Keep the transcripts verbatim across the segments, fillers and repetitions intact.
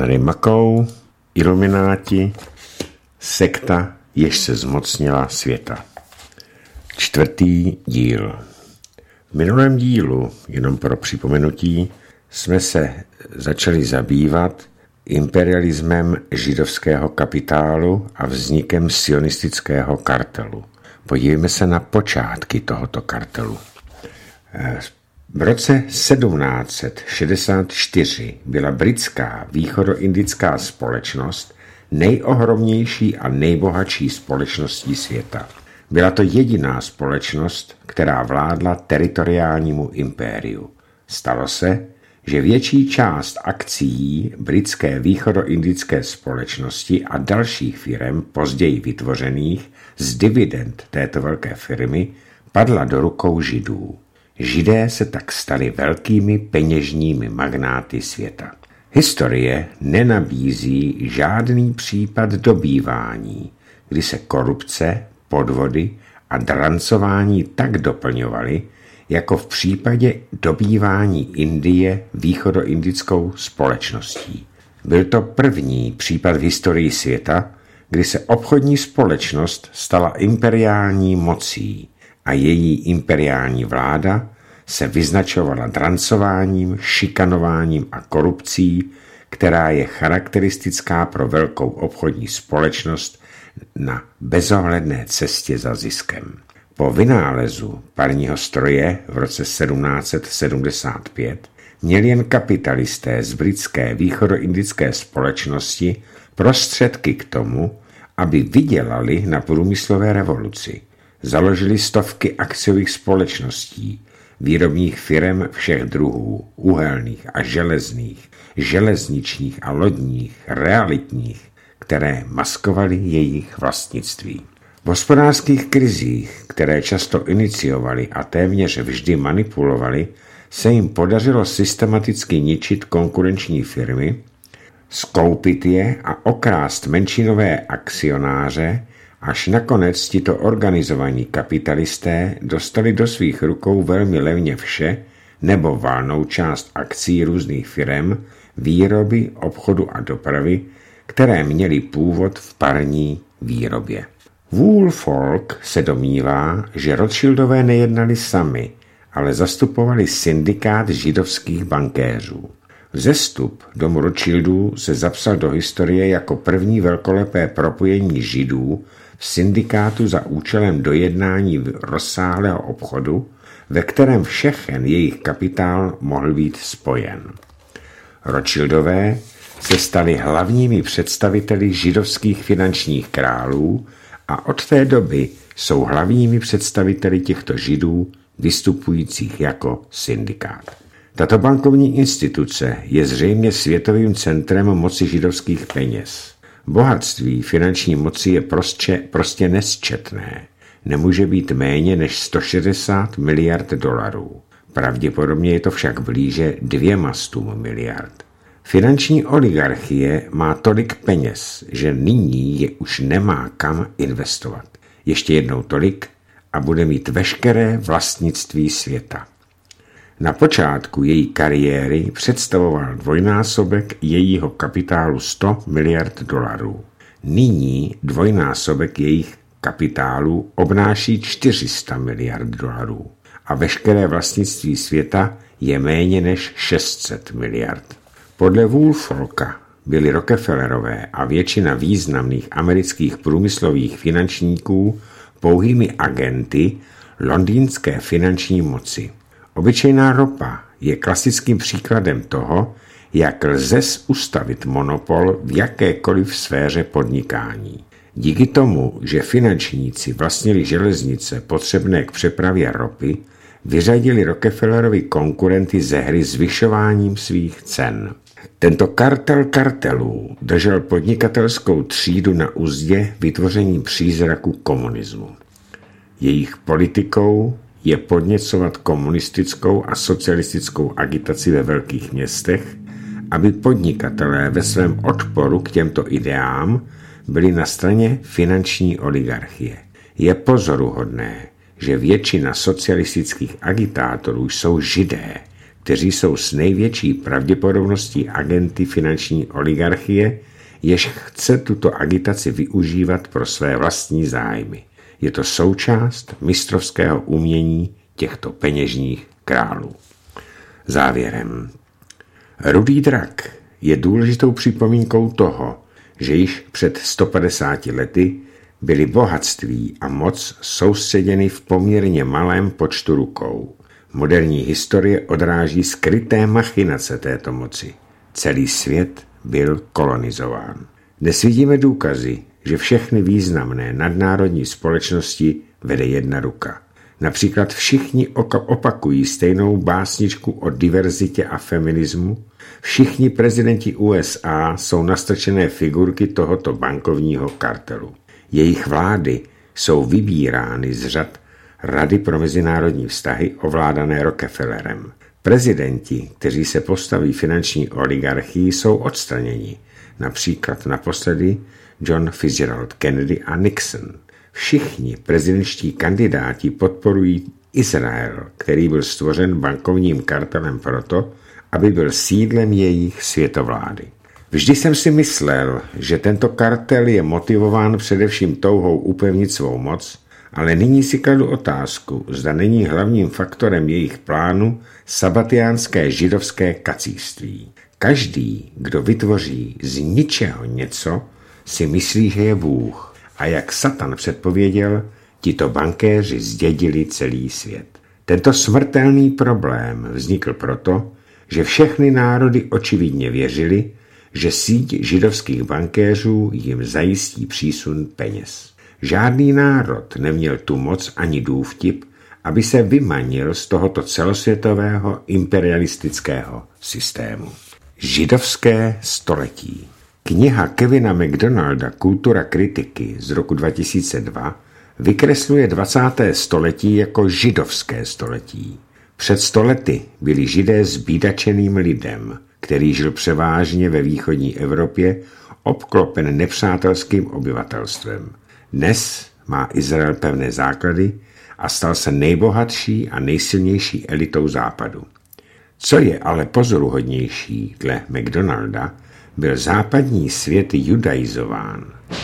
Harry Makou, Ilumináti, sekta, jež se zmocnila světa. Čtvrtý díl. V minulém dílu, jenom pro připomenutí, jsme se začali zabývat imperialismem židovského kapitálu a vznikem sionistického kartelu. Podívejme se na počátky tohoto kartelu. V roce sedmnáct set šedesát čtyři byla britská východoindická společnost nejohromnější a nejbohatší společností světa. Byla to jediná společnost, která vládla teritoriálnímu impériu. Stalo se, že větší část akcií britské východoindické společnosti a dalších firem později vytvořených z dividend této velké firmy padla do rukou Židů. Židé se tak stali velkými peněžními magnáty světa. Historie nenabízí žádný případ dobývání, kdy se korupce, podvody a drancování tak doplňovaly, jako v případě dobývání Indie východoindickou společností. Byl to první případ v historii světa, kdy se obchodní společnost stala imperiální mocí a její imperiální vláda se vyznačovala drancováním, šikanováním a korupcí, která je charakteristická pro velkou obchodní společnost na bezohledné cestě za ziskem. Po vynálezu parního stroje v roce sedmnáct set sedmdesát pět měli jen kapitalisté z britské východoindické společnosti prostředky k tomu, aby vydělali na průmyslové revoluci. Založili stovky akciových společností, výrobních firem všech druhů, uhelných a železných, železničních a lodních, realitních, které maskovaly jejich vlastnictví. V hospodářských krizích, které často iniciovali a téměř vždy manipulovali, se jim podařilo systematicky ničit konkurenční firmy, skoupit je a okrást menšinové akcionáře, až nakonec tito organizovaní kapitalisté dostali do svých rukou velmi levně vše nebo valnou část akcií různých firem, výroby, obchodu a dopravy, které měly původ v parní výrobě. Woolfolk se domnívá, že Rothschildové nejednali sami, ale zastupovali syndikát židovských bankéřů. Vzestup domu Rothschildů se zapsal do historie jako první velkolepé propojení Židů v syndikátu za účelem dojednání rozsáhlého obchodu, ve kterém všechen jejich kapitál mohl být spojen. Rothschildové se stali hlavními představiteli židovských finančních králů a od té doby jsou hlavními představiteli těchto Židů vystupujících jako syndikát. Tato bankovní instituce je zřejmě světovým centrem moci židovských peněz. Bohatství finanční moci je prostě, prostě nesčetné. Nemůže být méně než sto šedesát miliard dolarů. Pravděpodobně je to však blíže dvěma stům miliard. Finanční oligarchie má tolik peněz, že nyní je už nemá kam investovat. Ještě jednou tolik a bude mít veškeré vlastnictví světa. Na počátku její kariéry představoval dvojnásobek jejího kapitálu sto miliard dolarů. Nyní dvojnásobek jejich kapitálu obnáší čtyři sta miliard dolarů a veškeré vlastnictví světa je méně než šest set miliard. Podle Woolfolka byli Rockefellerové a většina významných amerických průmyslových finančníků pouhými agenty londýnské finanční moci. Obyčejná ropa je klasickým příkladem toho, jak lze ustavit monopol v jakékoliv sféře podnikání. Díky tomu, že finančníci vlastnili železnice potřebné k přepravě ropy, vyřadili Rockefellerovi konkurenty ze hry zvyšováním svých cen. Tento kartel kartelů držel podnikatelskou třídu na uzdě vytvořením přízraku komunismu. Jejich politikou je podněcovat komunistickou a socialistickou agitaci ve velkých městech, aby podnikatelé ve svém odporu k těmto ideám byli na straně finanční oligarchie. Je pozoruhodné, že většina socialistických agitátorů jsou Židé, kteří jsou s největší pravděpodobností agenty finanční oligarchie, jež chce tuto agitaci využívat pro své vlastní zájmy. Je to součást mistrovského umění těchto peněžních králů. Závěrem. Rudý drak je důležitou připomínkou toho, že již před sto padesáti lety byly bohatství a moc soustředěny v poměrně malém počtu rukou. Moderní historie odráží skryté machinace této moci. Celý svět byl kolonizován. Dnes vidíme důkazy, že všechny významné nadnárodní společnosti vede jedna ruka. Například všichni opakují stejnou básničku o diverzitě a feminismu, všichni prezidenti U S A jsou nastrčené figurky tohoto bankovního kartelu. Jejich vlády jsou vybírány z řad Rady pro mezinárodní vztahy ovládané Rockefellerem. Prezidenti, kteří se postaví finanční oligarchii, jsou odstraněni. Například naposledy John Fitzgerald Kennedy a Nixon. Všichni prezidentští kandidáti podporují Izrael, který byl stvořen bankovním kartelem proto, aby byl sídlem jejich světovlády. Vždy jsem si myslel, že tento kartel je motivován především touhou upevnit svou moc, ale nyní si kladu otázku, zda není hlavním faktorem jejich plánu sabatiánské židovské kacířství. Každý, kdo vytvoří z ničeho něco, si myslí, že je Bůh. A jak Satan předpověděl, tito bankéři zdědili celý svět. Tento smrtelný problém vznikl proto, že všechny národy očividně věřili, že síť židovských bankéřů jim zajistí přísun peněz. Žádný národ neměl tu moc ani důvtip, aby se vymanil z tohoto celosvětového imperialistického systému. Židovské století. Kniha Kevina McDonalda Kultura kritiky z roku dva tisíce dva vykresluje dvacáté století jako židovské století. Před sto lety byli Židé zbídačeným lidem, který žil převážně ve východní Evropě, obklopen nepřátelským obyvatelstvem. Dnes má Izrael pevné základy a stal se nejbohatší a nejsilnější elitou západu. Co je ale pozoruhodnější, dle McDonalda, byl západní svět judaizován.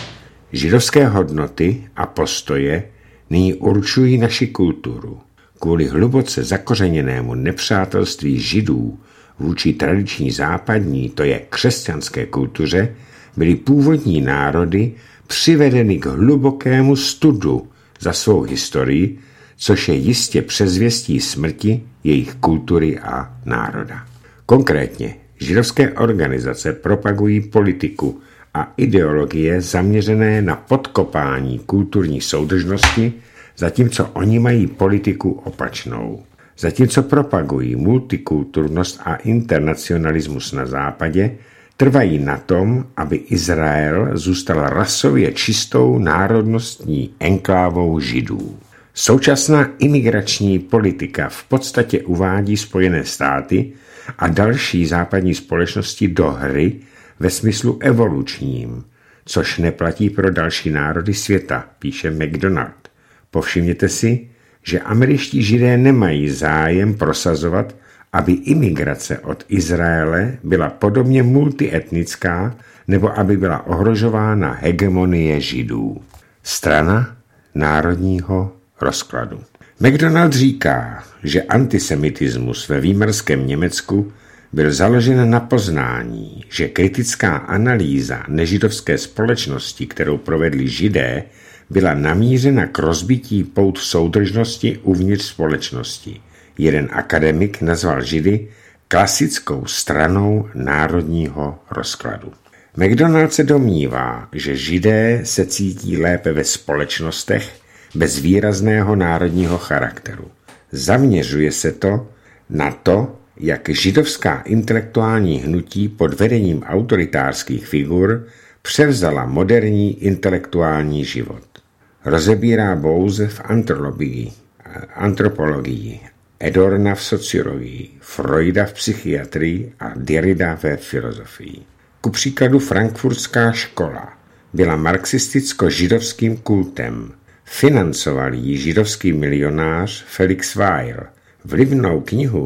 Židovské hodnoty a postoje nyní určují naši kulturu. Kvůli hluboce zakořeněnému nepřátelství Židů vůči tradiční západní, to je křesťanské kultuře, byly původní národy přivedeny k hlubokému studu za svou historii, což je jistě předzvěstí smrti jejich kultury a národa. Konkrétně židovské organizace propagují politiku a ideologie zaměřené na podkopání kulturní soudržnosti, zatímco oni mají politiku opačnou. Zatímco propagují multikulturnost a internacionalismus na západě, trvají na tom, aby Izrael zůstal rasově čistou národnostní enklávou Židů. Současná imigrační politika v podstatě uvádí Spojené státy a další západní společnosti do hry ve smyslu evolučním, což neplatí pro další národy světa, píše McDonald. Povšimněte si, že američtí Židé nemají zájem prosazovat, aby imigrace od Izraele byla podobně multietnická nebo aby byla ohrožována hegemonie Židů. Strana národního rozkladu. McDonald říká, že antisemitismus ve výmarském Německu byl založen na poznání, že kritická analýza nežidovské společnosti, kterou provedli Židé, byla namířena k rozbití pout soudržnosti uvnitř společnosti. Jeden akademik nazval Židy klasickou stranou národního rozkladu. McDonald se domnívá, že Židé se cítí lépe ve společnostech bez výrazného národního charakteru. Zaměřuje se to na to, jak židovská intelektuální hnutí pod vedením autoritářských figur převzala moderní intelektuální život. Rozebírá Bose v antropologii, antropologii, Adorna v sociologii, Freuda v psychiatrii a Derrida ve filozofii. Ku příkladu frankfurtská škola byla marxisticko-židovským kultem. Financoval ji židovský milionář Felix Weil. Vlivnou knihu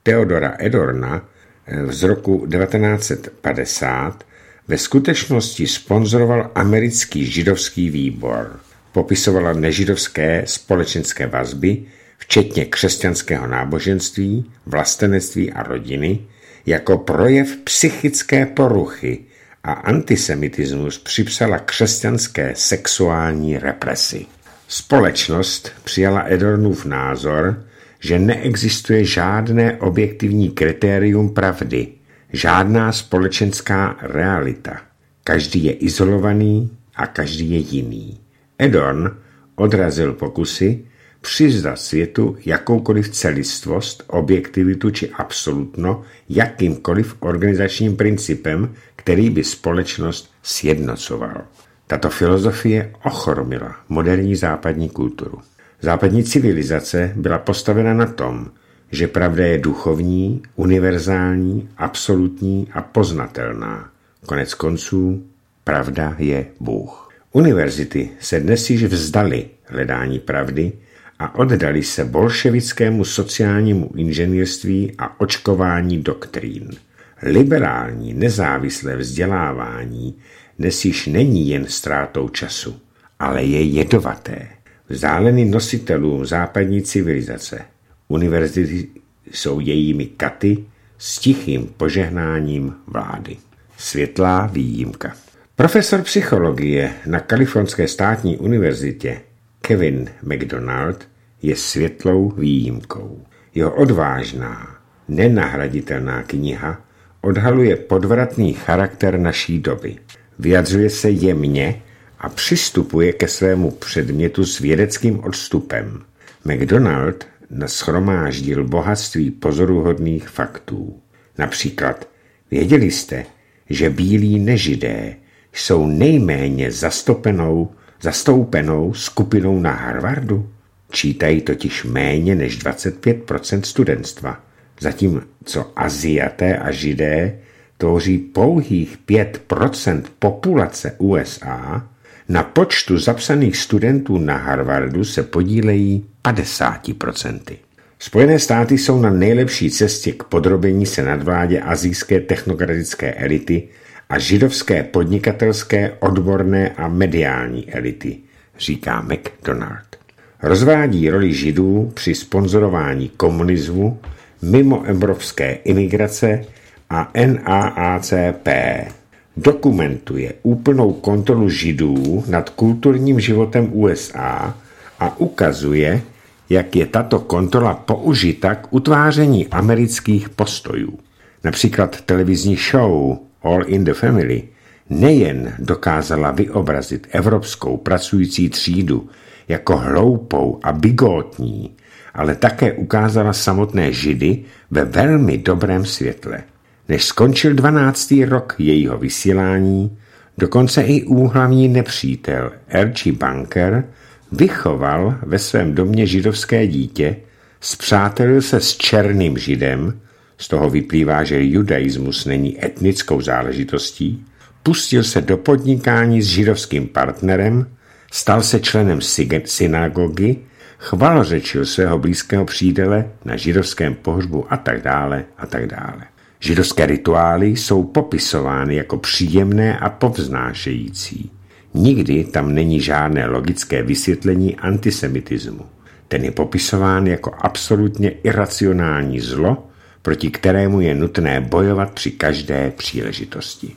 Theodora Adorna z roku devatenáct set padesát ve skutečnosti sponzoroval americký židovský výbor. Popisovala nežidovské společenské vazby, včetně křesťanského náboženství, vlastenectví a rodiny, jako projev psychické poruchy a antisemitismus připsala křesťanské sexuální represi. Společnost přijala Adornův názor, že neexistuje žádné objektivní kritérium pravdy, žádná společenská realita. Každý je izolovaný a každý je jiný. Adorn odrazil pokusy přiznat světu jakoukoliv celistvost, objektivitu či absolutno jakýmkoliv organizačním principem, který by společnost sjednocoval. Tato filozofie ochromila moderní západní kulturu. Západní civilizace byla postavena na tom, že pravda je duchovní, univerzální, absolutní a poznatelná. Konec konců, pravda je Bůh. Univerzity se dnes již vzdaly hledání pravdy a oddali se bolševickému sociálnímu inženýrství a očkování doktrín. Liberální nezávislé vzdělávání dnes již není jen ztrátou času, ale je jedovaté. Vzdálený nositelům západní civilizace. Univerzity jsou jejími katy s tichým požehnáním vlády. Světlá výjimka. Profesor psychologie na Kalifornské státní univerzitě Kevin McDonald je světlou výjimkou. Jeho odvážná, nenahraditelná kniha odhaluje podvratný charakter naší doby. Vyjadřuje se jemně a přistupuje ke svému předmětu s vědeckým odstupem. McDonald nashromáždil bohatství pozoruhodných faktů. Například, věděli jste, že bílí nežidé jsou nejméně zastoupenou, zastoupenou skupinou na Harvardu? Čítají totiž méně než dvacet pět procent studentstva, zatímco Aziaté a Židé tvoří pouhých pět procent populace U S A, na počtu zapsaných studentů na Harvardu se podílejí padesát procent. Spojené státy jsou na nejlepší cestě k podrobení se nadvládě asijské technokratické elity a židovské podnikatelské, odborné a mediální elity, říká McDonald. Rozvádí roli židů při sponzorování komunismu, mimoevropské imigrace a N A A C P. Dokumentuje úplnou kontrolu židů nad kulturním životem U S A a ukazuje, jak je tato kontrola použita k utváření amerických postojů. Například televizní show All in the Family nejen dokázala vyobrazit evropskou pracující třídu jako hloupou a bigotní, ale také ukázala samotné Židy ve velmi dobrém světle. Než skončil dvanáctý rok jejího vysílání, dokonce i úhlavní nepřítel Archie Bunker vychoval ve svém domě židovské dítě, spřátelil se s černým židem, z toho vyplývá, že judaismus není etnickou záležitostí, pustil se do podnikání s židovským partnerem, stal se členem synagogy, chvalořečil svého blízkého přítele na židovském pohřbu a tak dále a tak dále. Židovské rituály jsou popisovány jako příjemné a povznášející. Nikdy tam není žádné logické vysvětlení antisemitismu. Ten je popisován jako absolutně iracionální zlo, proti kterému je nutné bojovat při každé příležitosti.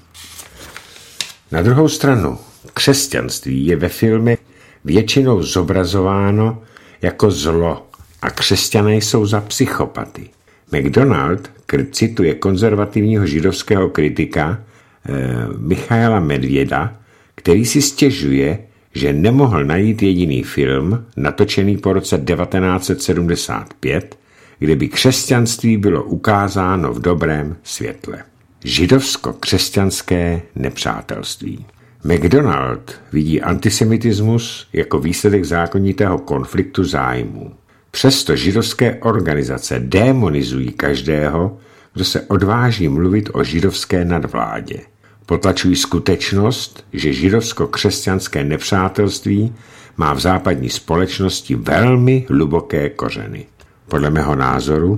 Na druhou stranu, křesťanství je ve filmech většinou zobrazováno jako zlo a křesťané jsou za psychopaty. McDonald cituje konzervativního židovského kritika eh, Michaela Medvěda, který si stěžuje, že nemohl najít jediný film, natočený po roce devatenáct set sedmdesát pět, kde by křesťanství bylo ukázáno v dobrém světle. Židovsko-křesťanské nepřátelství. McDonald vidí antisemitismus jako výsledek zákonitého konfliktu zájmů. Přesto židovské organizace démonizují každého, kdo se odváží mluvit o židovské nadvládě. Potlačují skutečnost, že židovsko-křesťanské nepřátelství má v západní společnosti velmi hluboké kořeny. Podle mého názoru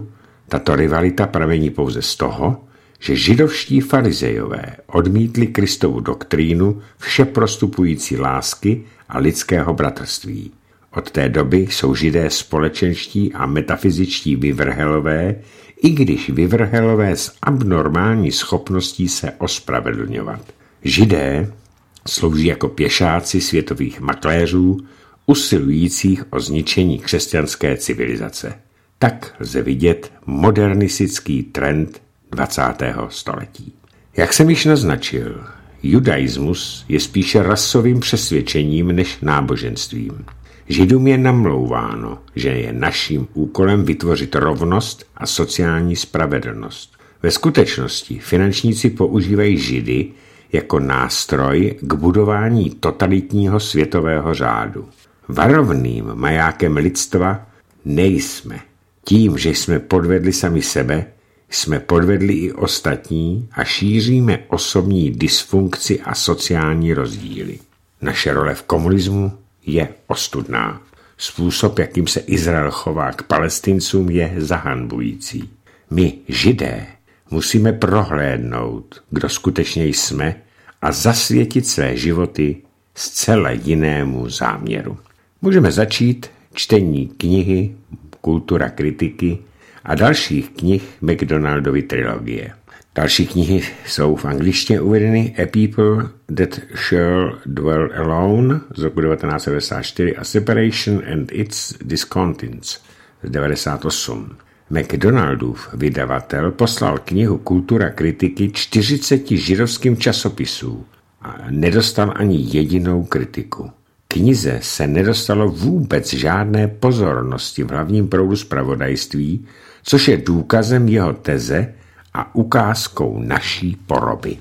Tato rivalita pramení pouze z toho, že židovští farizejové odmítli Kristovu doktrínu všeprostupující lásky a lidského bratrství. Od té doby jsou židé společenští a metafyzičtí vyvrhelové, i když vyvrhelové s abnormální schopností se ospravedlňovat. Židé slouží jako pěšáci světových makléřů, usilujících o zničení křesťanské civilizace. Tak lze vidět modernistický trend dvacátého století. Jak jsem již naznačil, judaismus je spíše rasovým přesvědčením než náboženstvím. Židům je namlouváno, že je naším úkolem vytvořit rovnost a sociální spravedlnost. Ve skutečnosti finančníci používají Židy jako nástroj k budování totalitního světového řádu. Varovným majákem lidstva nejsme. Tím, že jsme podvedli sami sebe, jsme podvedli i ostatní a šíříme osobní dysfunkci a sociální rozdíly. Naše role v komunismu je ostudná. Způsob, jakým se Izrael chová k Palestincům, je zahanbující. My, Židé, musíme prohlédnout, kdo skutečně jsme a zasvětit své životy zcela jinému záměru. Můžeme začít čtení knihy Kultura kritiky a dalších knih McDonaldovy trilogie. Další knihy jsou v angličtině uvedeny A People That Shall Dwell Alone z roku devatenáct set devadesát čtyři a Separation and Its Discontents z devadesát osm. McDonaldův vydavatel poslal knihu Kultura kritiky čtyřiceti židovským časopisům a nedostal ani jedinou kritiku. Knize se nedostalo vůbec žádné pozornosti v hlavním proudu zpravodajství, což je důkazem jeho teze a ukázkou naší poroby.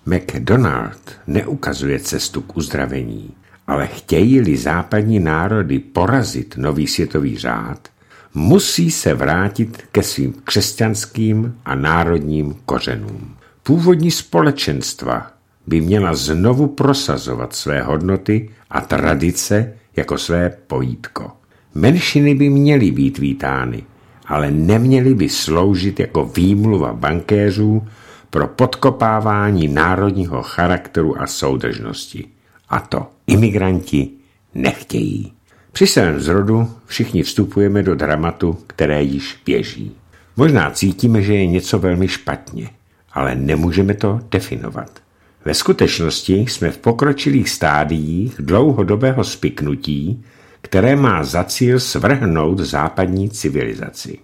McDonald neukazuje cestu k uzdravení, ale chtějí-li západní národy porazit nový světový řád, musí se vrátit ke svým křesťanským a národním kořenům. Původní společenstva by měla znovu prosazovat své hodnoty a tradice jako své pojítko. Menšiny by měly být vítány, ale neměly by sloužit jako výmluva bankéřů pro podkopávání národního charakteru a soudržnosti. A to imigranti nechtějí. Při svém zrodu všichni vstupujeme do dramatu, které již běží. Možná cítíme, že je něco velmi špatně, ale nemůžeme to definovat. Ve skutečnosti jsme v pokročilých stádiích dlouhodobého spiknutí, které má za cíl svrhnout západní civilizaci.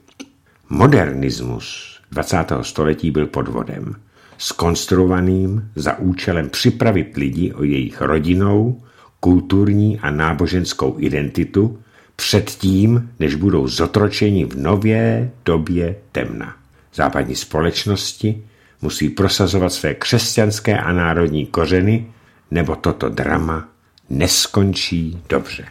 Modernismus dvacátého století byl podvodem, zkonstruovaným za účelem připravit lidi o jejich rodinnou, kulturní a náboženskou identitu předtím, než budou zotročeni v nové době temna. Západní společnosti musí prosazovat své křesťanské a národní kořeny, nebo toto drama neskončí dobře.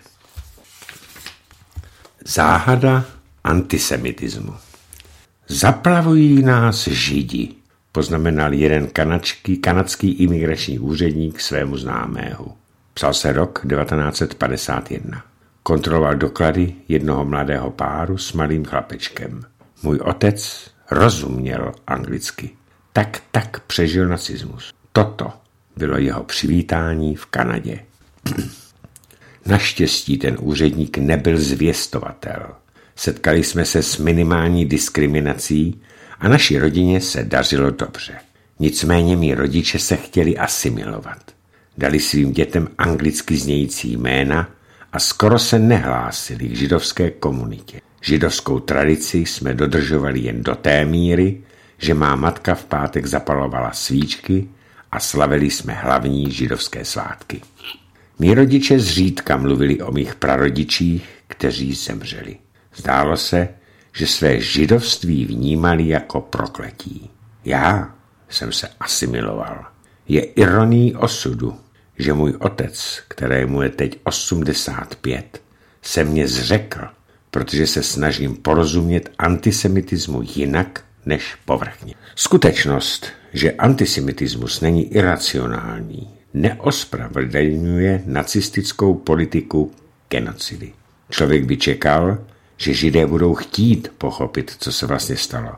Záhada antisemitismu. Zaplavují nás Židi, poznamenal jeden kanačký, kanadský imigrační úředník svému známému. Psal se rok devatenáct set padesát jedna. Kontroloval doklady jednoho mladého páru s malým chlapečkem. Můj otec rozuměl anglicky. Tak tak přežil nacismus. Toto bylo jeho přivítání v Kanadě. Naštěstí ten úředník nebyl zvěstovatel. Setkali jsme se s minimální diskriminací a naší rodině se dařilo dobře. Nicméně mí rodiče se chtěli asimilovat. Dali svým dětem anglicky znějící jména a skoro se nehlásili k židovské komunitě. Židovskou tradici jsme dodržovali jen do té míry, že má matka v pátek zapalovala svíčky a slavili jsme hlavní židovské svátky. Mí rodiče zřídka mluvili o mých prarodičích, kteří zemřeli. Zdálo se, že své židovství vnímali jako prokletí. Já jsem se asimiloval. Je ironií osudu, že můj otec, kterému je teď osmdesát pět, se mě zřekl, protože se snažím porozumět antisemitismu jinak než povrchně. Skutečnost, že antisemitismus není iracionální, neospravedlňuje nacistickou politiku genocidy. Člověk by čekal, že Židé budou chtít pochopit, co se vlastně stalo.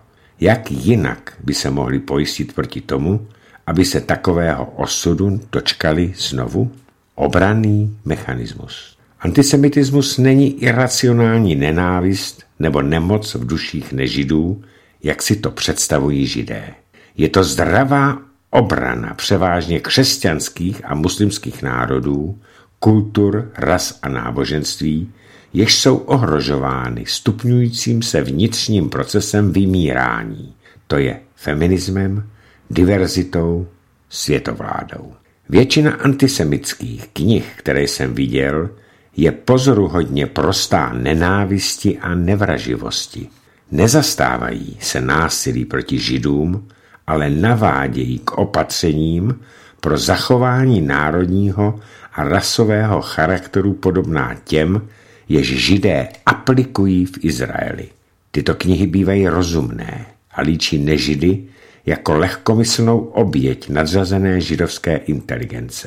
Jak jinak by se mohli pojistit proti tomu, aby se takového osudu dočkali znovu? Obranný mechanismus. Antisemitismus není iracionální nenávist nebo nemoc v duších nežidů, jak si to představují židé. Je to zdravá obrana převážně křesťanských a muslimských národů, kultur, ras a náboženství, jež jsou ohrožovány stupňujícím se vnitřním procesem vymírání, to je feminismem, diverzitou, světovládou. Většina antisemitských knih, které jsem viděl, je pozoruhodně prostá nenávisti a nevraživosti. Nezastávají se násilí proti židům, ale navádějí k opatřením pro zachování národního a rasového charakteru podobná těm, jež židé aplikují v Izraeli. Tyto knihy bývají rozumné a líčí nežidy jako lehkomyslnou oběť nadřazené židovské inteligence.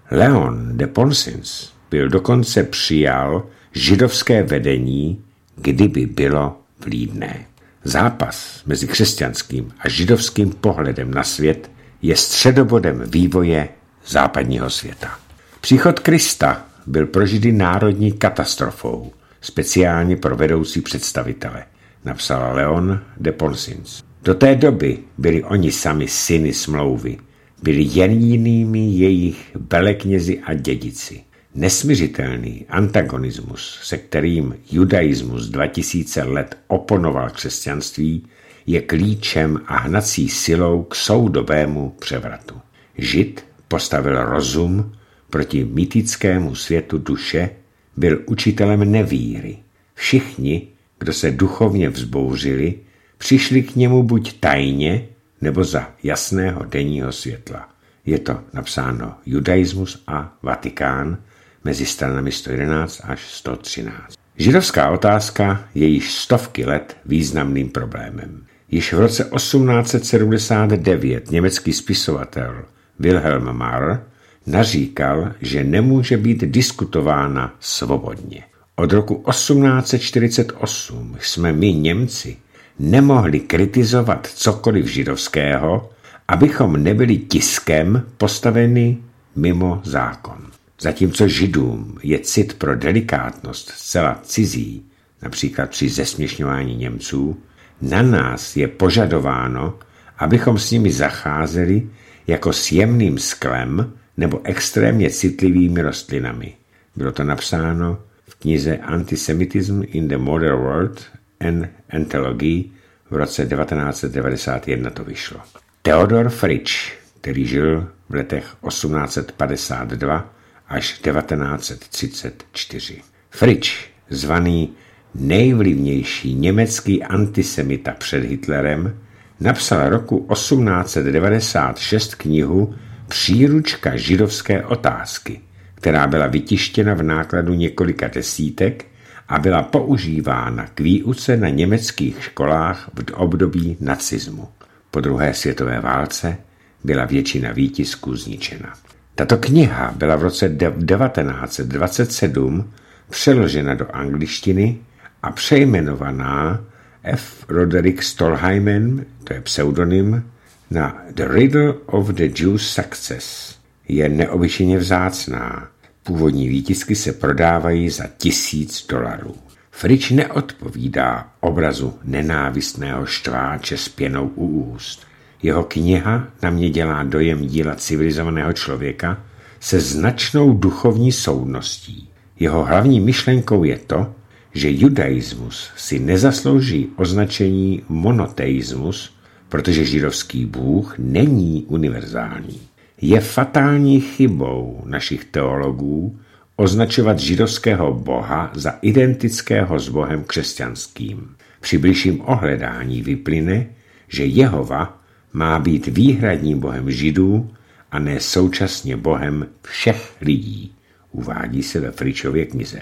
Leon de Ponsins byl dokonce přijal židovské vedení, kdyby bylo vlídné. Zápas mezi křesťanským a židovským pohledem na svět je středobodem vývoje západního světa. Příchod Krista byl pro Židy národní katastrofou, speciálně pro vedoucí představitele, napsal Leon de Ponsins. Do té doby byli oni sami syny smlouvy, byli jedinými jejich veleknězi a dědici. Nesmiřitelný antagonismus, se kterým judaismus dva tisíce let oponoval křesťanství, je klíčem a hnací silou k soudobému převratu. Žid postavil rozum proti mýtickému světu duše, byl učitelem nevíry. Všichni, kdo se duchovně vzbouřili, přišli k němu buď tajně, nebo za jasného denního světla. Je to napsáno Judaismus a Vatikán mezi stranami sto jedenáct až sto třináct. Židovská otázka je již stovky let významným problémem. Již v roce osmnáct set sedmdesát devět německý spisovatel Wilhelm Marr naříkal, že nemůže být diskutována svobodně. Od roku osmnáct set čtyřicet osm jsme my Němci nemohli kritizovat cokoliv židovského, abychom nebyli tiskem postaveni mimo zákon. Zatímco židům je cit pro delikátnost zcela cizí, například při zesměšňování Němců, na nás je požadováno, abychom s nimi zacházeli jako s jemným sklem nebo extrémně citlivými rostlinami. Bylo to napsáno v knize Antisemitism in the Modern World and Anthology, v roce devatenáct set devadesát jedna to vyšlo. Theodor Fritsch, který žil v letech osmnáct set padesát dva až devatenáct set třicet čtyři. Fritsch, zvaný nejvlivnější německý antisemita před Hitlerem, napsal roku osmnáct set devadesát šest knihu Příručka židovské otázky, která byla vytištěna v nákladu několika desítek a byla používána k výuce na německých školách v období nacismu. Po druhé světové válce byla většina výtisků zničena. Tato kniha byla v roce devatenáct set dvacet sedm přeložena do angličtiny a přejmenovaná F. Roderick Stolheimen, to je pseudonym, na The Riddle of the Jews' Success. Je neobyčejně vzácná. Původní výtisky se prodávají za tisíc dolarů. Fritsch neodpovídá obrazu nenávistného štváče s pěnou u úst. Jeho kniha na mě dělá dojem díla civilizovaného člověka se značnou duchovní soudností. Jeho hlavní myšlenkou je to, že judaismus si nezaslouží označení monoteismus, protože židovský Bůh není univerzální. Je fatální chybou našich teologů označovat židovského boha za identického s bohem křesťanským. Při bližším ohledání vyplyne, že Jehova má být výhradním bohem židů a ne současně bohem všech lidí, uvádí se ve Fritschově knize.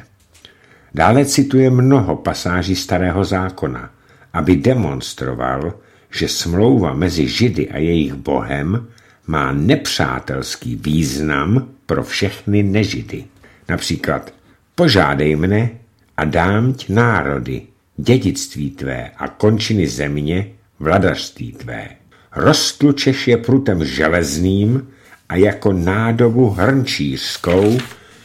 Dále cituje mnoho pasáží Starého zákona, aby demonstroval, že smlouva mezi Židy a jejich bohem má nepřátelský význam pro všechny nežidy. Například požádej mne a dám ti národy, dědictví tvé a končiny země vladařství tvé. Roztlučeš je prutem železným a jako nádobu hrnčířskou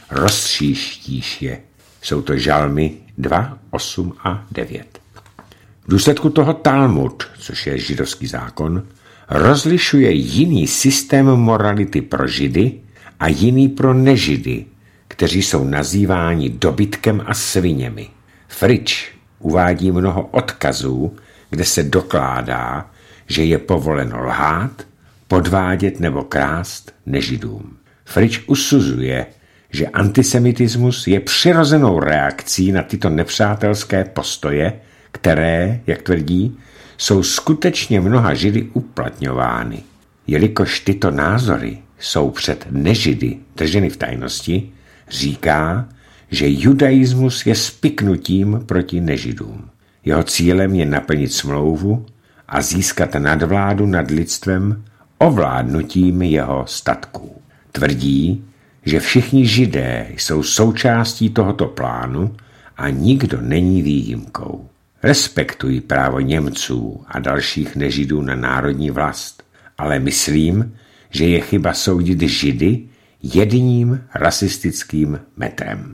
roztříštíš je. Jsou to žalmy dva, osm a devět. V důsledku toho Talmud, což je židovský zákon, rozlišuje jiný systém morality pro židy a jiný pro nežidy, kteří jsou nazýváni dobytkem a sviněmi. Frič uvádí mnoho odkazů, kde se dokládá, že je povoleno lhát, podvádět nebo krást nežidům. Frič usuzuje, že antisemitismus je přirozenou reakcí na tyto nepřátelské postoje, které, jak tvrdí, jsou skutečně mnoha židy uplatňovány. Jelikož tyto názory jsou před nežidy drženy v tajnosti, říká, že judaismus je spiknutím proti nežidům. Jeho cílem je naplnit smlouvu a získat nadvládu nad lidstvem ovládnutím jeho statků. Tvrdí, že všichni židé jsou součástí tohoto plánu a nikdo není výjimkou. Respektují právo Němců a dalších nežidů na národní vlast, ale myslím, že je chyba soudit židy jedním rasistickým metrem.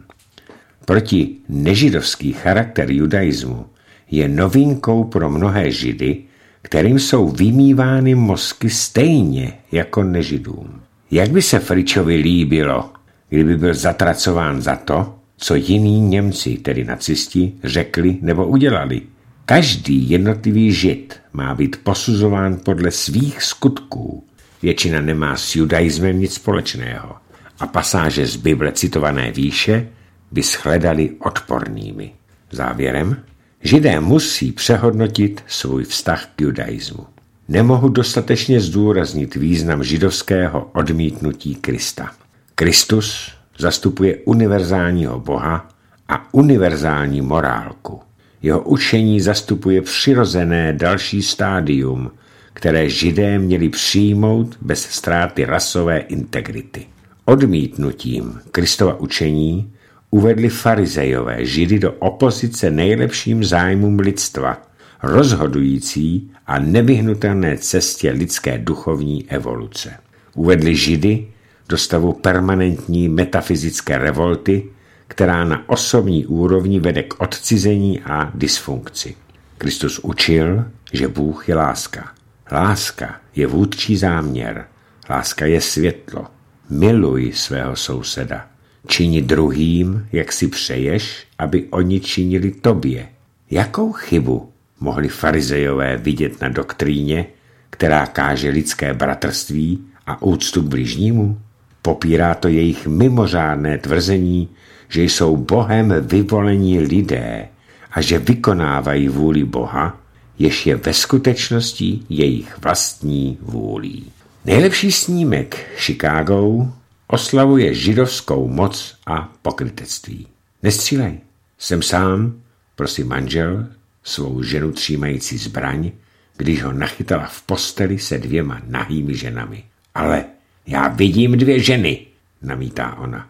Proti nežidovský charakter judaismu je novinkou pro mnohé židy, kterým jsou vymývány mozky stejně jako nežidům. Jak by se Fričovi líbilo, kdyby byl zatracován za to, co jiní Němci, tedy nacisti, řekli nebo udělali? Každý jednotlivý žid má být posuzován podle svých skutků. Většina nemá s judaismem nic společného a pasáže z Bible citované výše by shledali odpornými. Závěrem, židé musí přehodnotit svůj vztah k judaismu. Nemohu dostatečně zdůraznit význam židovského odmítnutí Krista. Kristus zastupuje univerzálního Boha a univerzální morálku. Jeho učení zastupuje přirozené další stádium, které židé měli přijmout bez ztráty rasové integrity. Odmítnutím Kristova učení uvedli farizejové židy do opozice nejlepším zájmům lidstva, rozhodující a nevyhnutelné cestě lidské duchovní evoluce. Uvedli židy do stavu permanentní metafyzické revolty, která na osobní úrovni vede k odcizení a dysfunkci. Kristus učil, že Bůh je láska. Láska je vůdčí záměr. Láska je světlo. Miluj svého souseda. Čini druhým, jak si přeješ, aby oni činili tobě. Jakou chybu mohli farizejové vidět na doktríně, která káže lidské bratrství a úctu k bližnímu? Popírá to jejich mimořádné tvrzení, že jsou Bohem vyvolení lidé a že vykonávají vůli Boha, jež je ve skutečnosti jejich vlastní vůlí. Nejlepší snímek Chicago oslavuje židovskou moc a pokrytectví. Nestřílej, jsem sám, prosím manžel, svou ženu třímající zbraň, když ho nachytala v posteli se dvěma nahými ženami. Ale já vidím dvě ženy, namítá ona.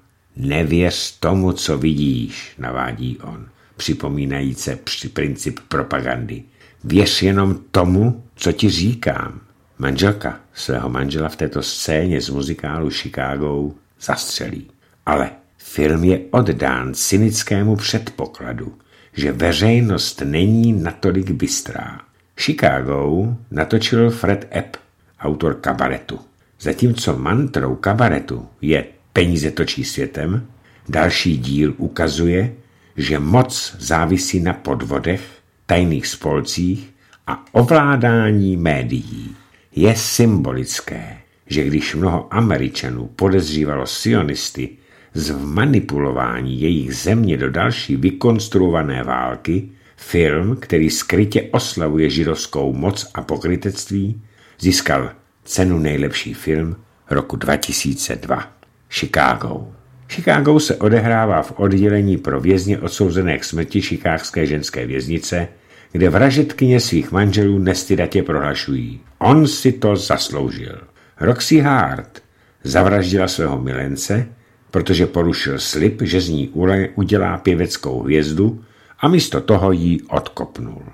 Nevěř tomu, co vidíš, navádí on, připomínající princip propagandy. Věř jenom tomu, co ti říkám. Manželka svého manžela v této scéně z muzikálu Chicago zastřelí. Ale film je oddán cynickému předpokladu, že veřejnost není natolik bystrá. Chicago natočil Fred Ebb, autor Kabaretu. Zatímco mantrou Kabaretu je peníze točí světem, další díl ukazuje, že moc závisí na podvodech, tajných spolcích a ovládání médií. Je symbolické, že když mnoho Američanů podezřívalo sionisty z manipulování jejich země do další vykonstruované války, film, který skrytě oslavuje židovskou moc a pokrytectví, získal cenu nejlepší film roku dva tisíce dva. Chicago. Chicago se odehrává v oddělení pro vězně odsouzené k smrti chicagské ženské věznice, kde vražedkyně svých manželů nestydatě prohlašují: on si to zasloužil. Roxy Hart zavraždila svého milence, protože porušil slib, že z ní udělá pěveckou hvězdu, a místo toho jí odkopnul.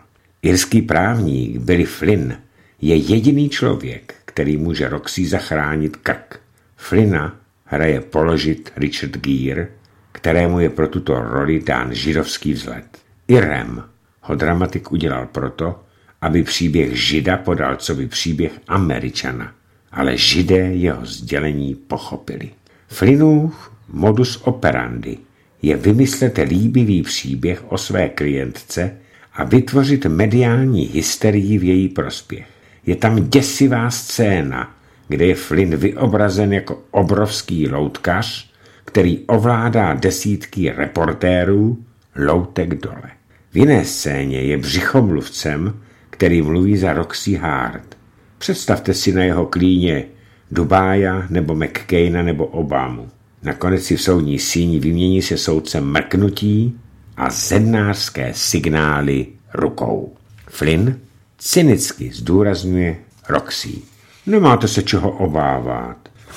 Irský právník Billy Flynn je jediný člověk, který může Roxy zachránit krk. Flynna hraje položit Richard Gere, kterému je pro tuto roli dán židovský vzhled. Irem ho dramatik udělal proto, aby příběh Žida podal coby příběh Američana, ale Židé jeho sdělení pochopili. Flynnův modus operandi je vymyslet líbivý příběh o své klientce a vytvořit mediální hysterii v její prospěch. Je tam děsivá scéna, kde je Flynn vyobrazen jako obrovský loutkař, který ovládá desítky reportérů loutek dole. V jiné scéně je břichomluvcem, který mluví za Roxy Hart. Představte si na jeho klíně Dubája nebo McCaina nebo Obamu. Nakonec si v soudní síni vymění se soudcem mrknutí a zednářské signály rukou. Flynn cynicky zdůrazňuje Roxy. Nemáte se čeho obávat.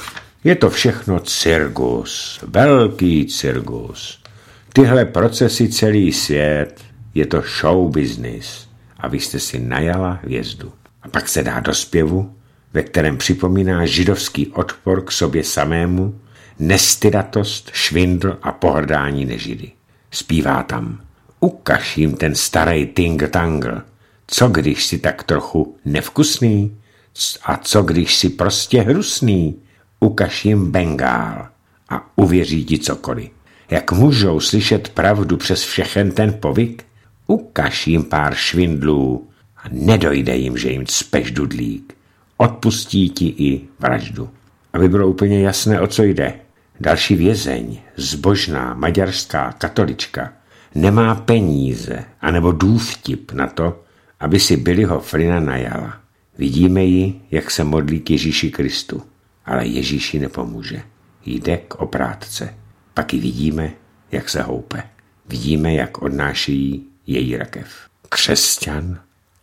Je to všechno cirkus, velký cirkus. Tyhle procesy celý svět, je to show business. A vy jste si najala hvězdu. A pak se dá do zpěvu, ve kterém připomíná židovský odpor k sobě samému, nestydatost, švindl a pohrdání nežidy. Zpívá tam: ukaž jim ten starý tingle-tangle. Co když si tak trochu nevkusný? A co když si prostě hrusný? Ukaž jim Bengál a uvěří ti cokoliv. Jak můžou slyšet pravdu přes všechen ten povyk? Ukaž jim pár švindlů a nedojde jim, že jim cpeš dudlík. Odpustí ti i vraždu. Aby bylo úplně jasné, o co jde. Další vězeň, zbožná maďarská katolička, nemá peníze anebo důvtip na to, aby si Billyho Flynna najala. Vidíme ji, jak se modlí k Ježíši Kristu, ale Ježíši nepomůže. Jde k oprátce. Pak ji vidíme, jak se houpe. Vidíme, jak odnášejí její rakev. Křesťan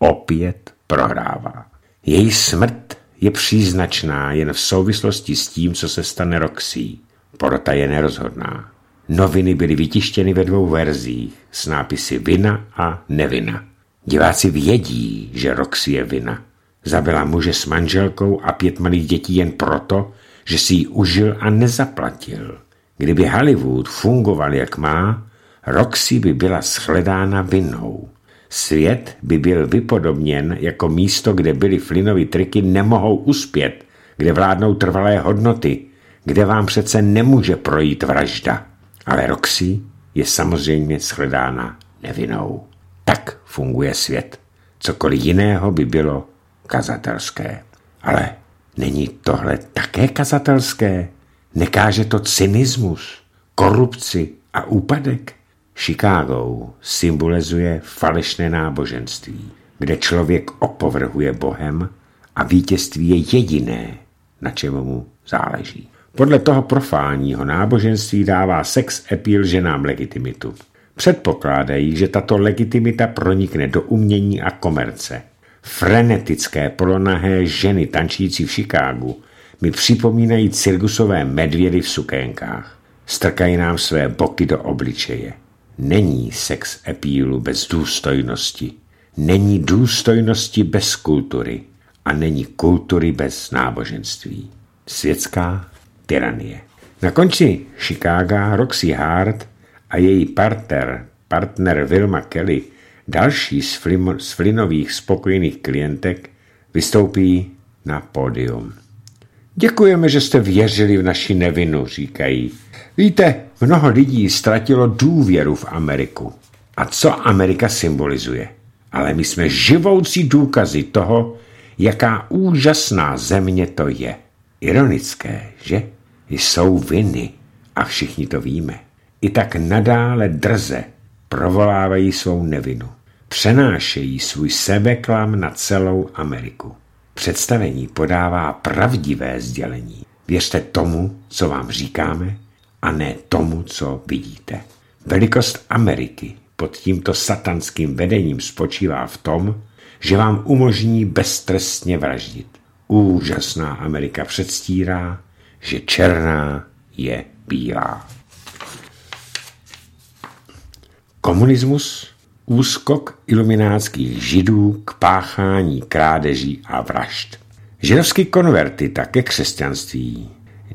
opět prohrává. Její smrt je příznačná jen v souvislosti s tím, co se stane Roxy. Porota je nerozhodná. Noviny byly vytištěny ve dvou verzích s nápisy vina a nevina. Diváci vědí, že Roxy je vina. Zabila muže s manželkou a pět malých dětí jen proto, že si ji užil a nezaplatil. Kdyby Hollywood fungoval jak má, Roxy by byla shledána vinou. Svět by byl vypodobněn jako místo, kde byly Flynnovy triky nemohou uspět, kde vládnou trvalé hodnoty, kde vám přece nemůže projít vražda. Ale Roxy je samozřejmě shledána nevinnou. Tak funguje svět. Cokoliv jiného by bylo kazatelské. Ale není tohle také kazatelské? Nekáže to cynismus, korupci a úpadek? Chicago symbolizuje falešné náboženství, kde člověk opovrhuje Bohem a vítězství je jediné, na čem mu záleží. Podle toho profánního náboženství dává sex appeal ženám legitimitu. Předpokládají, že tato legitimita pronikne do umění a komerce. Frenetické polonahé ženy tančící v Chicagu mi připomínají cirkusové medvědy v sukénkách. Strkají nám své boky do obličeje. Není sex appealu bez důstojnosti. Není důstojnosti bez kultury. A není kultury bez náboženství. Světská tyranie. Na konci Chicaga Roxy Hart a její partner, partner Wilma Kelly, další z, Flynn, z Flynnových spokojených klientek, vystoupí na pódium. Děkujeme, že jste věřili v naši nevinu, říkají. Víte, mnoho lidí ztratilo důvěru v Ameriku. A co Amerika symbolizuje? Ale my jsme živoucí důkazy toho, jaká úžasná země to je. Ironické, že? Jsou viny a všichni to víme. I tak nadále drze provolávají svou nevinu. Přenášejí svůj sebeklam na celou Ameriku. Představení podává pravdivé sdělení. Věřte tomu, co vám říkáme, a ne tomu, co vidíte. Velikost Ameriky pod tímto satanským vedením spočívá v tom, že vám umožní beztrestně vraždit. Úžasná Amerika předstírá, že černá je bílá. Komunismus úskok iluminátských židů k páchání krádeží a vražd. Židovský konvertita ke křesťanství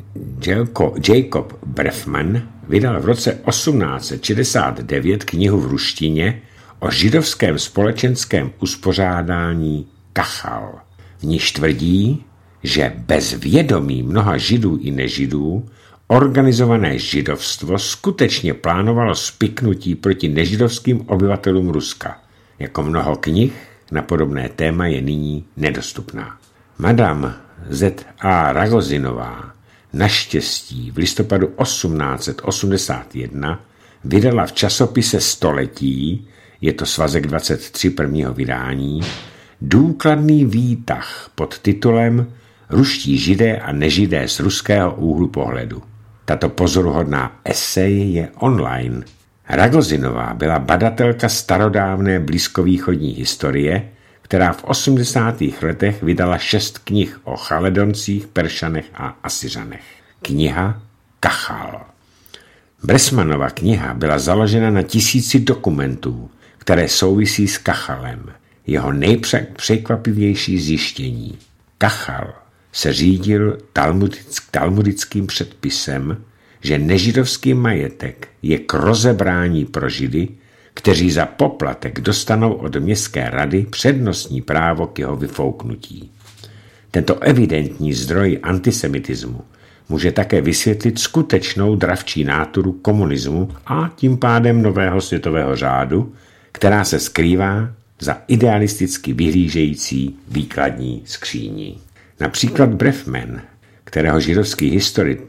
Jacob Brefman vydal v roce osmnáct set šedesát devět knihu v ruštině o židovském společenském uspořádání Kachal. V níž tvrdí, že bez vědomí mnoha židů i nežidů organizované židovstvo skutečně plánovalo spiknutí proti nežidovským obyvatelům Ruska. Jako mnoho knih na podobné téma je nyní nedostupná. Madame Z A Ragozinová naštěstí v listopadu osmnáct set osmdesát jedna vydala v časopise Století, je to svazek dvacet tři prvního vydání, důkladný výtah pod titulem Ruští židé a nežidé z ruského úhlu pohledu. Tato pozoruhodná esej je online. Ragozinová byla badatelka starodávné blízkovýchodní historie, která v osmdesátých letech vydala šest knih o Chaledoncích, Peršanech a Asyřanech. Kniha Kachal. Bresmanova kniha byla založena na tisíci dokumentů, které souvisí s Kachalem. Jeho nejpřekvapivější zjištění. Kachal se řídil talmudick, talmudickým předpisem, že nežidovský majetek je k rozebrání pro židy, kteří za poplatek dostanou od městské rady přednostní právo k jeho vyfouknutí. Tento evidentní zdroj antisemitismu může také vysvětlit skutečnou dravčí náturu komunismu a tím pádem nového světového řádu, která se skrývá za idealisticky vyhlížející výkladní skříní. Například Brefman, kterého židovský historik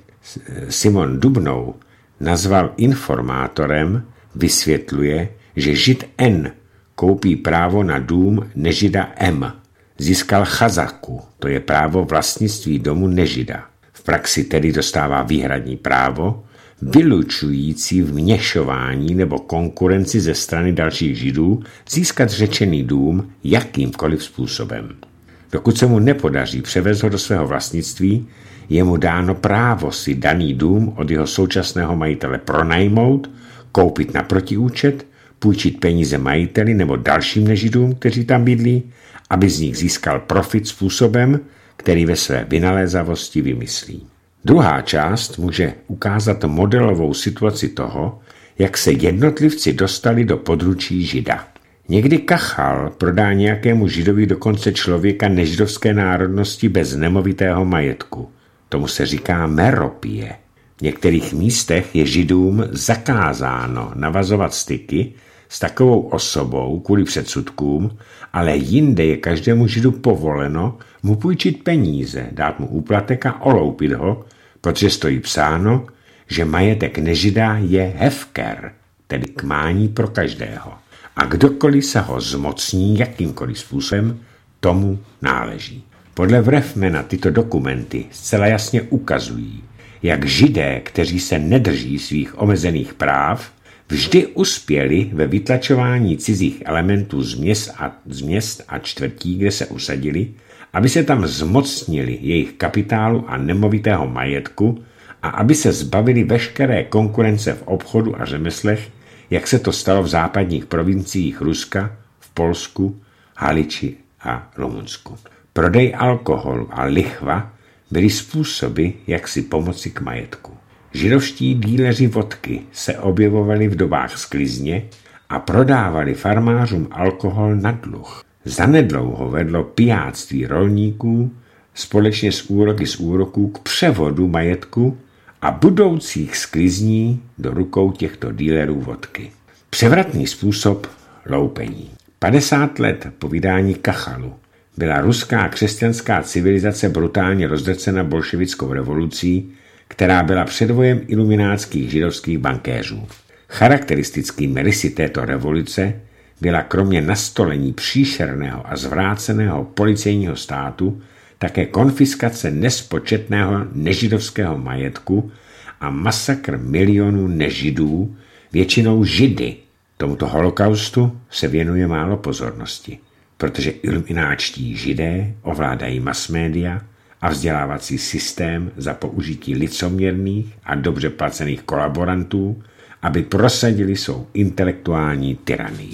Simon Dubnou nazval informátorem, vysvětluje, že žid N koupí právo na dům nežida M. Získal chazaku, to je právo vlastnictví domu nežida. V praxi tedy dostává výhradní právo, vylučující vměšování nebo konkurenci ze strany dalších židů získat řečený dům jakýmkoliv způsobem. Dokud se mu nepodaří převést ho do svého vlastnictví, je mu dáno právo si daný dům od jeho současného majitele pronajmout, koupit na protiúčet, půjčit peníze majiteli nebo dalším nežidům, kteří tam bydlí, aby z nich získal profit způsobem, který ve své vynalézavosti vymyslí. Druhá část může ukázat modelovou situaci toho, jak se jednotlivci dostali do područí žida. Někdy Kachal prodá nějakému židovi dokonce člověka nežidovské národnosti bez nemovitého majetku. Tomu se říká meropie. V některých místech je židům zakázáno navazovat styky s takovou osobou kvůli předsudkům, ale jinde je každému židu povoleno mu půjčit peníze, dát mu úplatek a oloupit ho, protože stojí psáno, že majetek nežida je hefker, tedy kmání pro každého. A kdokoliv se ho zmocní jakýmkoliv způsobem, tomu náleží. Podle Brefmana tyto dokumenty zcela jasně ukazují, jak židé, kteří se nedrží svých omezených práv, vždy uspěli ve vytlačování cizích elementů z měst a, z měst a čtvrtí, kde se usadili, aby se tam zmocnili jejich kapitálu a nemovitého majetku a aby se zbavili veškeré konkurence v obchodu a řemeslech, jak se to stalo v západních provinciích Ruska, v Polsku, Haliči a Rumunsku. Prodej alkoholu a lichva byly způsoby, jak si pomoci k majetku. Židovští díleři vodky se objevovali v dobách sklizně a prodávali farmářům alkohol na dluh. Zanedlouho vedlo pijáctví rolníků společně s úroky z úroků k převodu majetku a budoucích sklizní do rukou těchto dílerů vodky. Převratný způsob loupení. padesát let po vydání Kachalu byla ruská křesťanská civilizace brutálně rozdrcena bolševickou revolucí, která byla předvojem iluminátských židovských bankéřů. Charakteristickými rysy této revoluce byla kromě nastolení příšerného a zvráceného policejního státu také konfiskace nespočetného nežidovského majetku a masakr milionů nežidů, většinou židy. Tomuto holokaustu se věnuje málo pozornosti, protože ilumináčtí židé ovládají masmédia a vzdělávací systém za použití licoměrných a dobře placených kolaborantů, aby prosadili svou intelektuální tyranii.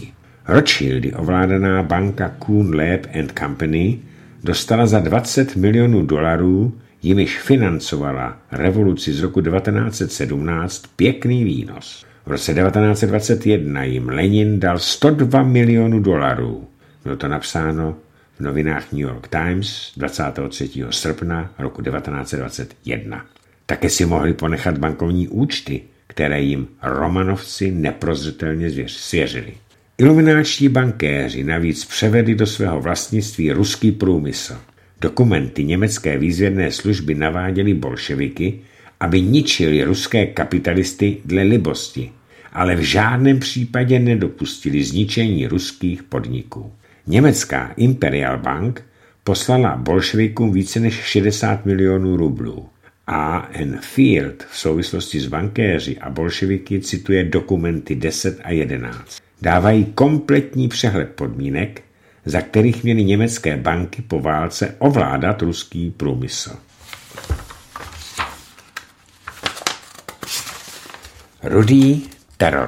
Rothschildy ovládaná banka Kuhn Loeb and Company dostala za dvacet milionů dolarů, jimiž financovala revoluci z roku devatenáct set sedmnáct, pěkný výnos. V roce devatenáct set dvacet jedna jim Lenin dal sto dva milionů dolarů. Bylo to napsáno v novinách New York Times dvacátého třetího srpna roku devatenáct set dvacet jedna. Také si mohli ponechat bankovní účty, které jim Romanovci neprozřetelně svěřili. Ilumináčtí bankéři navíc převedli do svého vlastnictví ruský průmysl. Dokumenty německé výzvědné služby naváděly bolševiky, aby ničili ruské kapitalisty dle libosti, ale v žádném případě nedopustili zničení ruských podniků. Německá Imperial Bank poslala bolševikům více než šedesát milionů rublů. A N. Field v souvislosti s bankéři a bolševiky cituje dokumenty deset a jedenáct. Dávají kompletní přehled podmínek, za kterých měly německé banky po válce ovládat ruský průmysl. Rudý teror.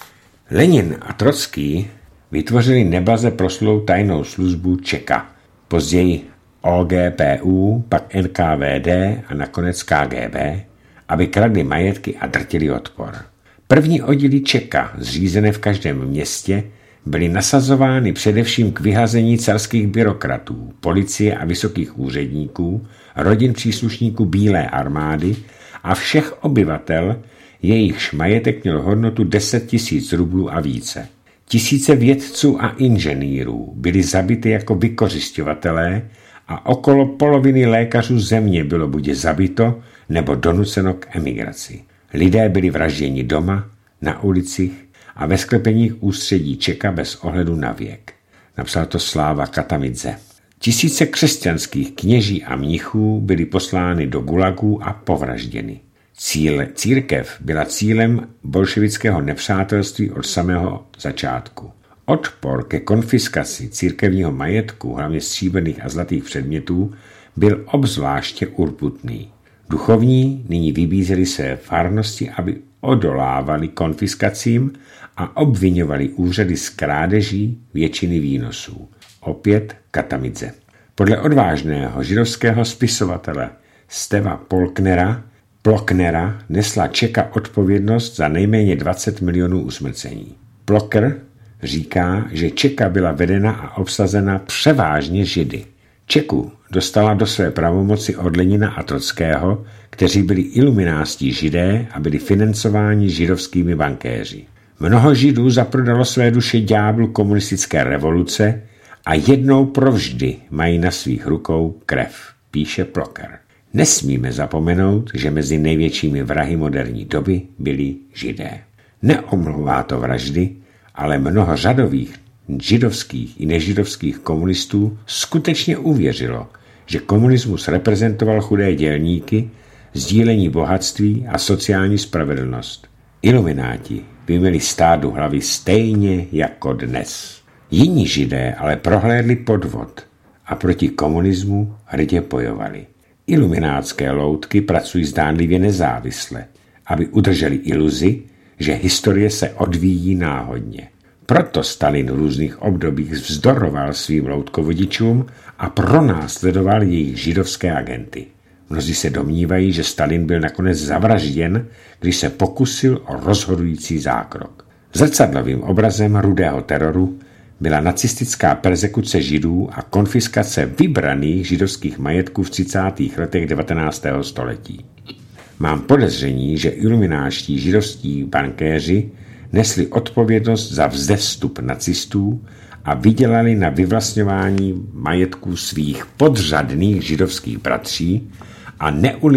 Lenin a Trocký vytvořili neblaze proslulou tajnou službu Čeka, později O G P U, pak N K V D a nakonec K G B, aby kradli majetky a drtili odpor. První oddíly Čeka, zřízené v každém městě, byly nasazovány především k vyhazení carských byrokratů, policie a vysokých úředníků, rodin příslušníků Bílé armády a všech obyvatel, jejichž majetek měl hodnotu deset tisíc rublů a více. Tisíce vědců a inženýrů byli zabity jako vykořisťovatelé a okolo poloviny lékařů země bylo buď zabito nebo donuceno k emigraci. Lidé byli vražděni doma, na ulicích a ve sklepeních ústředí Čeka bez ohledu na věk. Napsal to Sláva Katamidze. Tisíce křesťanských kněží a mnichů byly poslány do gulagů a povražděny. Cíle, církev byla cílem bolševického nepřátelství od samého začátku. Odpor ke konfiskaci církevního majetku, hlavně stříbrných a zlatých předmětů, byl obzvláště urputný. Duchovní nyní vybízeli své farnosti, aby odolávali konfiskacím a obviňovali úřady z krádeží většiny výnosů. Opět Katamidze. Podle odvážného židovského spisovatele Steva Polknera Ploknera nesla Čeka odpovědnost za nejméně dvacet milionů usmrcení. Plocker říká, že Čeka byla vedena a obsazena převážně Židy. Čeku dostala do své pravomoci od Lenina a Trockého, kteří byli iluminástí Židé a byli financováni židovskými bankéři. Mnoho Židů zaprodalo své duše ďáblu komunistické revoluce a jednou provždy mají na svých rukou krev, píše Plocker. Nesmíme zapomenout, že mezi největšími vrahy moderní doby byli Židé. Neomlouvá to vraždy, ale mnoho řadových židovských i nežidovských komunistů skutečně uvěřilo, že komunismus reprezentoval chudé dělníky, sdílení bohatství a sociální spravedlnost. Ilumináti by měli stát u hlavy stejně jako dnes. Jiní Židé ale prohlédli podvod a proti komunismu hrdě bojovali. Iluminátské loutky pracují zdánlivě nezávisle, aby udrželi iluzi, že historie se odvíjí náhodně. Proto Stalin v různých obdobích vzdoroval svým loutkovodičům a pronásledoval jejich židovské agenty. Mnozí se domnívají, že Stalin byl nakonec zavražděn, když se pokusil o rozhodující zákrok. Zrcadlovým obrazem rudého teroru byla nacistická perzekuce Židů a konfiskace vybraných židovských majetků v třicátých letech devatenáctého století. Mám podezření, že ilumináčtí židovští bankéři nesli odpovědnost za vzestup nacistů a vydělali na vyvlastňování majetků svých podřadných židovských bratří a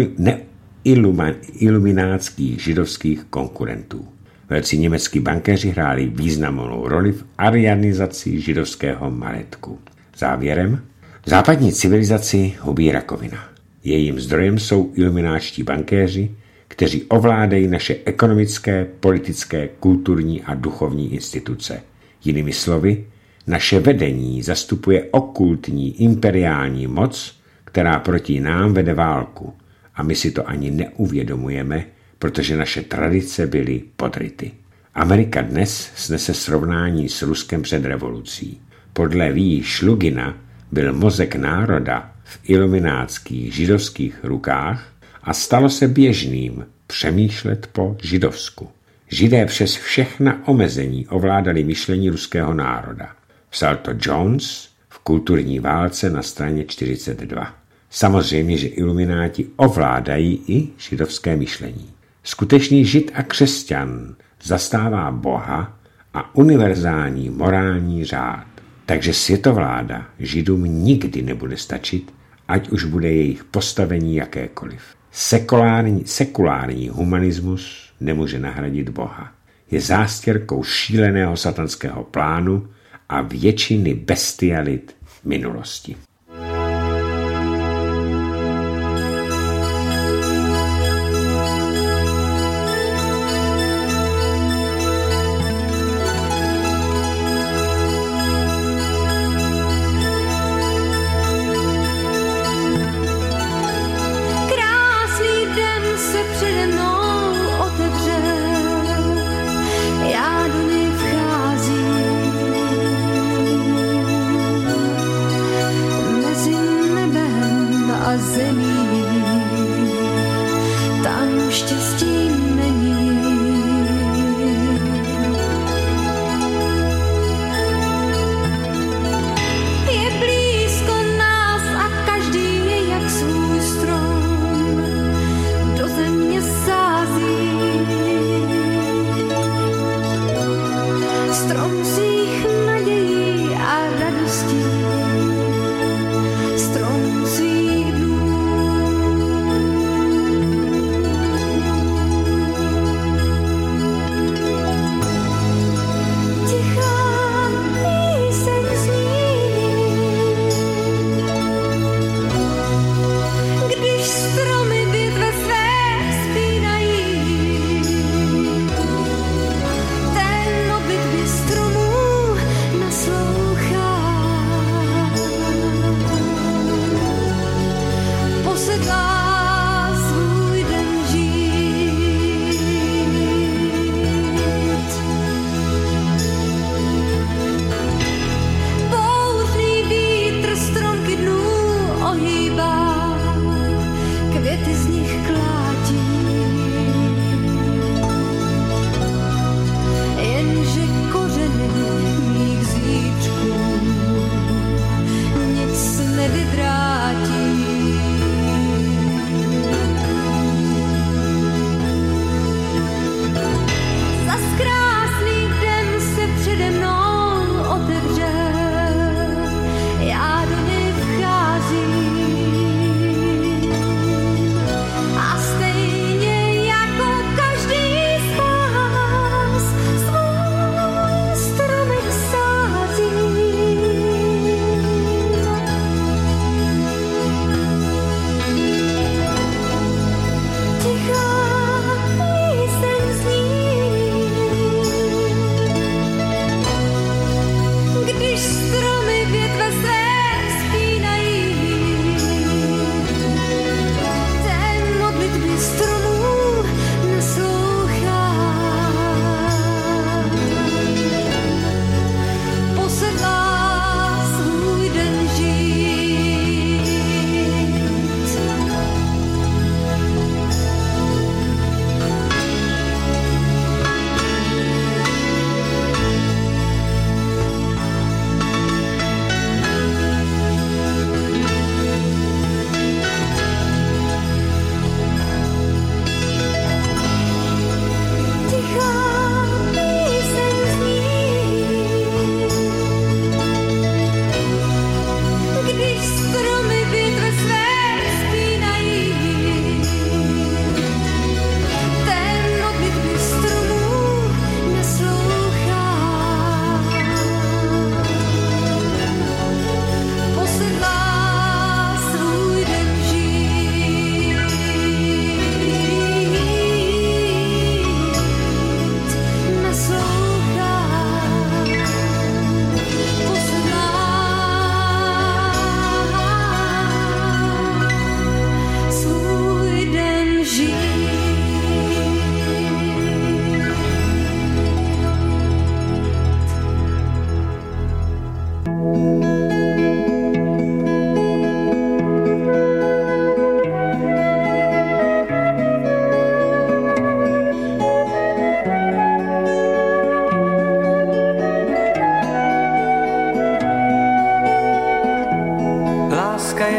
neiluminátských židovských konkurentů. Velcí německý bankéři hráli významnou roli v arianizaci židovského majetku. Závěrem, západní civilizaci hubí rakovina. Jejím zdrojem jsou ilumináčtí bankéři, kteří ovládají naše ekonomické, politické, kulturní a duchovní instituce. Jinými slovy, naše vedení zastupuje okultní imperiální moc, která proti nám vede válku. A my si to ani neuvědomujeme, protože naše tradice byly podryty. Amerika dnes snese srovnání s Ruskem před revolucí. Podle V. Šlugina byl mozek národa v iluminátských židovských rukách a stalo se běžným přemýšlet po židovsku. Židé přes všechna omezení ovládali myšlení ruského národa. Psal to Jones v Kulturní válce na straně čtyřicet dva. Samozřejmě, že ilumináti ovládají i židovské myšlení. Skutečný žid a křesťan zastává Boha a univerzální morální řád. Takže světovláda židům nikdy nebude stačit, ať už bude jejich postavení jakékoliv. Sekulární, sekulární humanismus nemůže nahradit Boha. Je zástěrkou šíleného satanského plánu a většiny bestialit minulosti.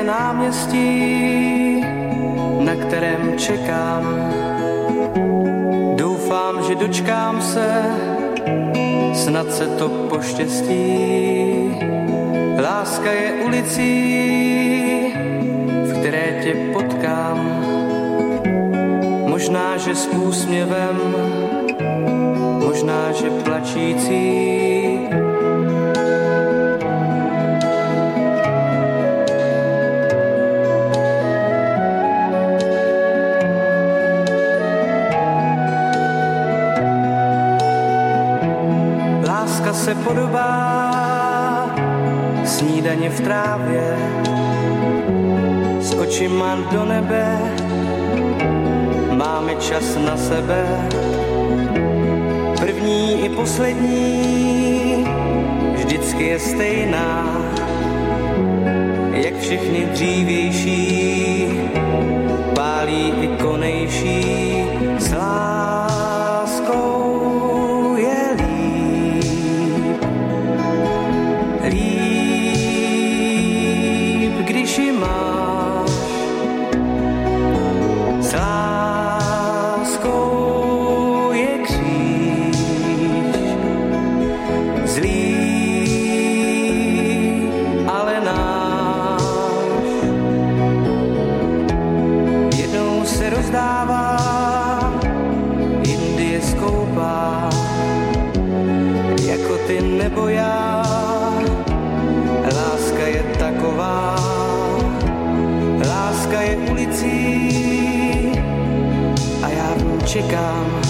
náměstí, na kterém čekám. Doufám, že dočkám se, snad se to poštěstí. Láska je ulicí, v které tě potkám. Možná, že s úsměvem, možná, že plačící. Láska se podobá snídaně v trávě, s očima do nebe, máme čas na sebe. První i poslední, vždycky je stejná, jak všechny dřívější, pálí i konejší. S láskou je líp, líp, když ji máš. S láskou je kříž, zlý, ale náš. Jednou se rozdává, jindy je skoupá, jako ty nebo já. Láska je taková, láska je ulicí a já v ní čekám.